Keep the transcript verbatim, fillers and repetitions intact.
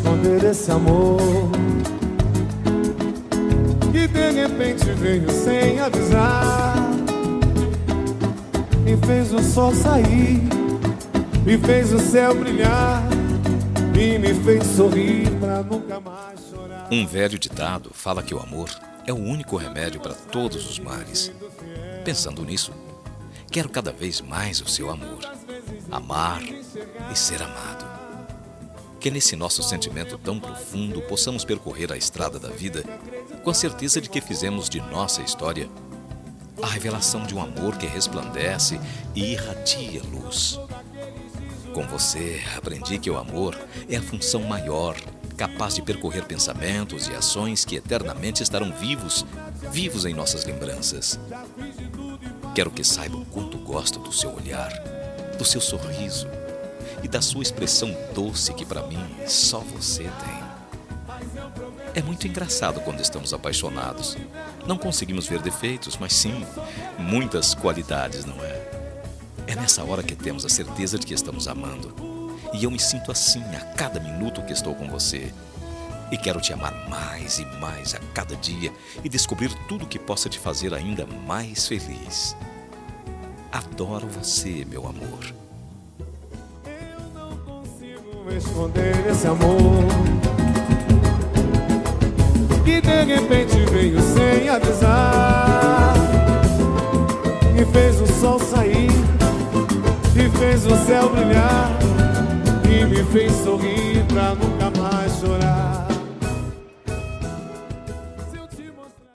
esconder esse amor que de repente veio sem avisar e fez o sol sair, e fez o céu brilhar, e me fez sorrir pra nunca mais chorar. Um velho ditado fala que o amor é o único remédio para todos os males. Pensando nisso, quero cada vez mais o seu amor, amar e ser amado. Que nesse nosso sentimento tão profundo possamos percorrer a estrada da vida com a certeza de que fizemos de nossa história a revelação de um amor que resplandece e irradia luz. Com você, aprendi que o amor é a função maior, capaz de percorrer pensamentos e ações que eternamente estarão vivos, vivos em nossas lembranças. Quero que saiba o quanto gosto do seu olhar, do seu sorriso e da sua expressão doce que para mim só você tem. É muito engraçado quando estamos apaixonados. Não conseguimos ver defeitos, mas sim, muitas qualidades, não é? É nessa hora que temos a certeza de que estamos amando. E eu me sinto assim a cada minuto que estou com você. E quero te amar mais e mais a cada dia e descobrir tudo que possa te fazer ainda mais feliz. Adoro você, meu amor. Eu não consigo esconder esse amor que de repente veio sem avisar e fez o sol sair, e fez o céu brilhar, e me fez sorrir pra nunca